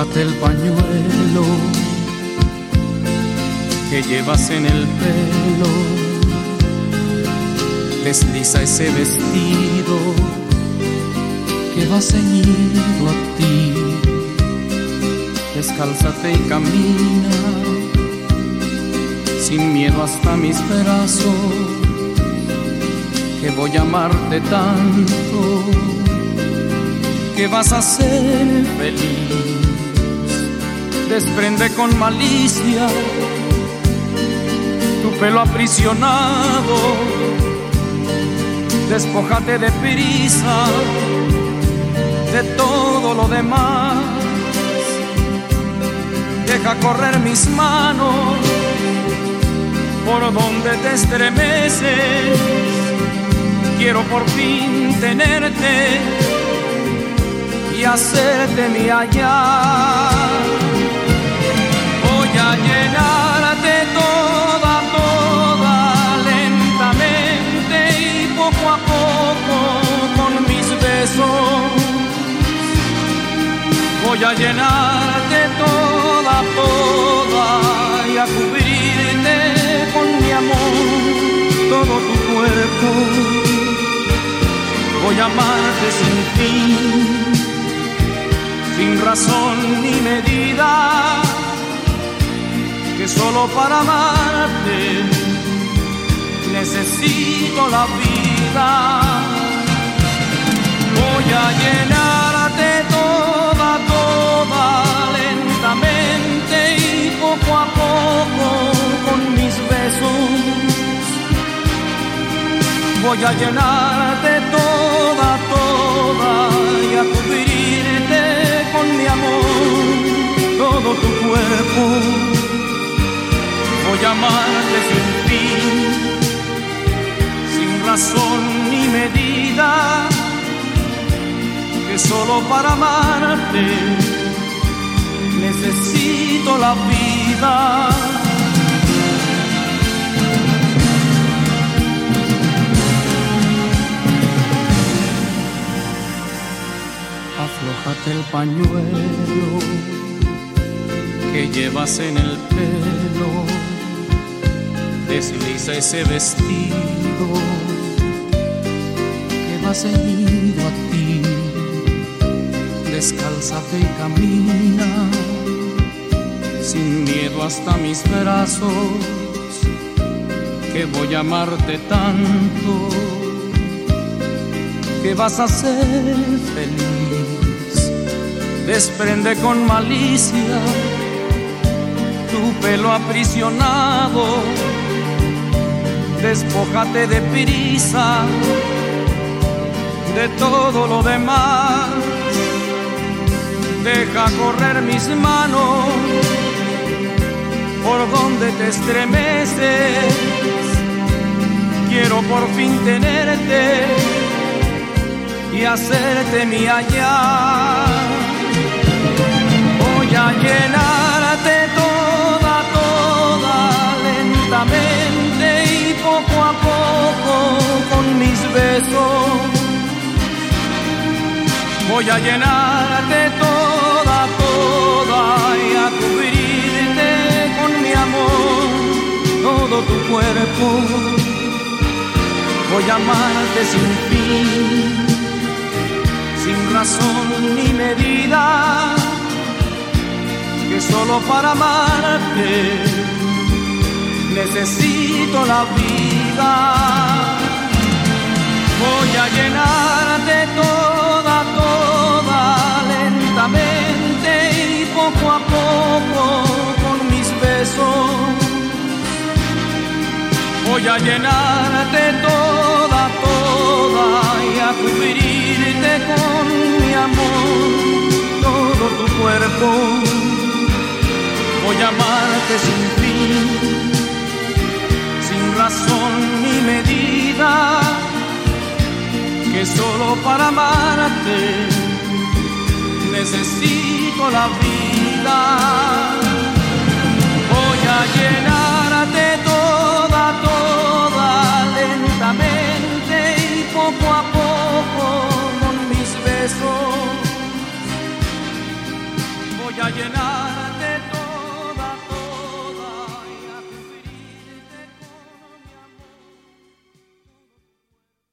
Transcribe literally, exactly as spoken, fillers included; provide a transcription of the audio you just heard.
Aflójate el pañuelo que llevas en el pelo, desliza ese vestido que va ceñido a ti, descálzate y camina sin miedo hasta mis brazos, que voy a amarte tanto que vas a ser feliz. Desprende con malicia tu pelo aprisionado, despójate de prisa de todo lo demás, deja correr mis manos por donde te estremeces. Quiero por fin tenerte y hacerte mía ya. Voy a llenarte toda, toda, lentamente y poco a poco con mis besos. Voy a llenarte toda, toda y a cubrirte con mi amor todo tu cuerpo. Voy a amarte sin fin, sin razón ni medida, que solo para amarte necesito la vida. Voy a llenarte toda, toda, lentamente y poco a poco con mis besos. Voy a llenarte toda, toda y a cubrirte con mi amor todo tu cuerpo. Voy a amarte sin fin, sin razón ni medida, que solo para amarte necesito la vida. Aflójate el pañuelo que llevas en el pelo, desliza ese vestido que va ceñido a ti, descálzate y camina sin miedo hasta mis brazos, que voy a amarte tanto que vas a ser feliz. Desprende con malicia tu pelo aprisionado, despójate de prisa de todo lo demás, deja correr mis manos por donde te estremeces. Quiero por fin tenerte y hacerte mía ya. Voy a llenarte toda, toda, lentamente y poco a poco con mis besos. Voy a llenarte toda, toda y a cubrirte con mi amor todo tu cuerpo. Voy a amarte sin fin, sin razón ni medida, que solo para amarte necesito la vida. Voy a llenarte toda, toda, lentamente y poco a poco con mis besos. Voy a llenarte toda, toda y a cubrirte con mi amor todo tu cuerpo. Voy a amarte sin fin, sin razón ni medida, que solo para amarte necesito la vida. Voy a llenarte toda, toda, lentamente y poco a poco con mis besos. Voy a llenar